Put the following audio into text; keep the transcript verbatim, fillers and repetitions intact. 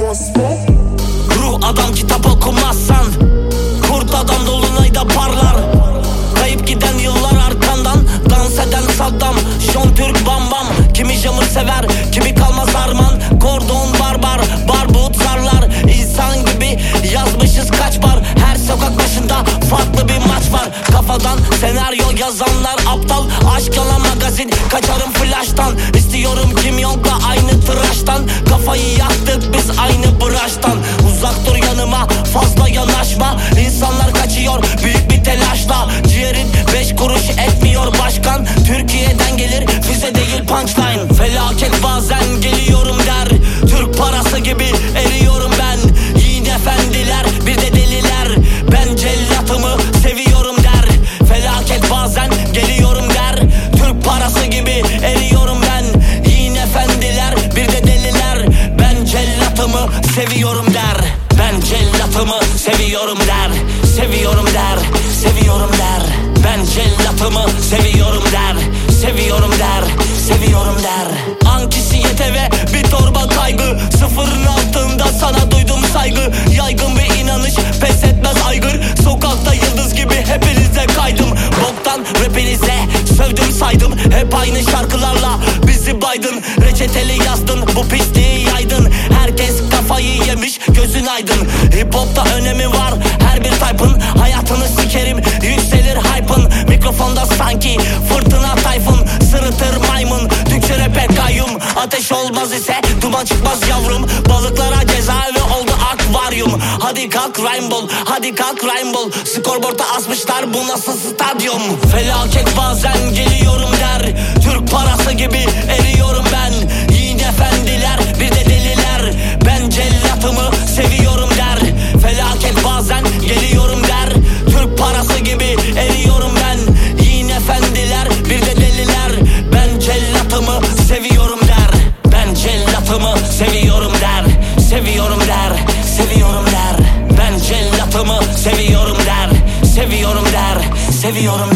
Ruh adam kitap okumazsan, kurt adam dolunayda parlar. Kayıp giden yıllar arkandan, dans eden Saddam, Şon Türk bam bam. Kimi jamur sever, kimi kalmaz arman. Kordon barbar, barbut zarlar. İnsan gibi yazmışız kaç bar. Her sokak başında farklı bir maç var. Kafadan senaryo yazanlar aptal. Aşk yalan magazin, kaçarım flash'tan. İstiyorum Kim Jong'la aynı tıraştan. Kafayı yaktık biz aynı branştan. Uzak dur yanıma, fazla yanaşma. İnsanlar kaçıyor büyük bir telaşla. Ciğerin beş kuruş etmiyor başkan. Türkiye'den gelir füze değil punchline. Felaket bazen geliyorum der. Türk parası gibi eriyorum ben. Yiğin efendiler bir de deliler. Ben cellatımı seviyorum der. Felaket bazen geliyorum der. Türk parası gibi eriyorum ben. Yiğin efendiler bir de deliler. Ben cellatımı seviyorum der. Ben cellatımı seviyorum der. Seviyorum der, seviyorum der. Ben cellatımı seviyorum der. Seviyorum der, seviyorum der. Anksiyete ve bir torba kaygı. Sıfırın altında sana duydum saygı. Yaygın bir inanış pes etmez aygır. Sokakta yıldız gibi hepinize kaydım. Boktan rapinize sövdüm saydım. Hep aynı şarkılarla bizi baydın. Reçeteli yazdın, bu pisliği yaydın. Herkes kafayı yemiş, gözün aydın. Hip hopta önemi var her bir type'ın. Hayatını sikerim, yükselir hype'ın. Mikrofonda sanki fırtına tayfun. Sırıtır maymun, Türkçe rap'e kayyum. Ateş olmaz ise duman çıkmaz yavrum. Balıklara cezaevi oldu akvaryum. Hadi kalk Rainbow, hadi kalk Rainbow. Skorboard'a asmışlar, bu nasıl stadyum. Felaket bazen geliyorum der. Türk parası gibi eriyorum ben. Yiğin efendiler bir de deliler. Ben cellatımı seviyorum der. Felaket bazen geliyorum der. Türk parası gibi eriyorum ben. Yiğin efendiler bir de deliler. Ben cellatımı seviyorum der. Ben cellatımı seviyorum der. Seviyorum der, seviyorum der. Ben cellatımı seviyorum der. Seviyorum der, seviyorum der.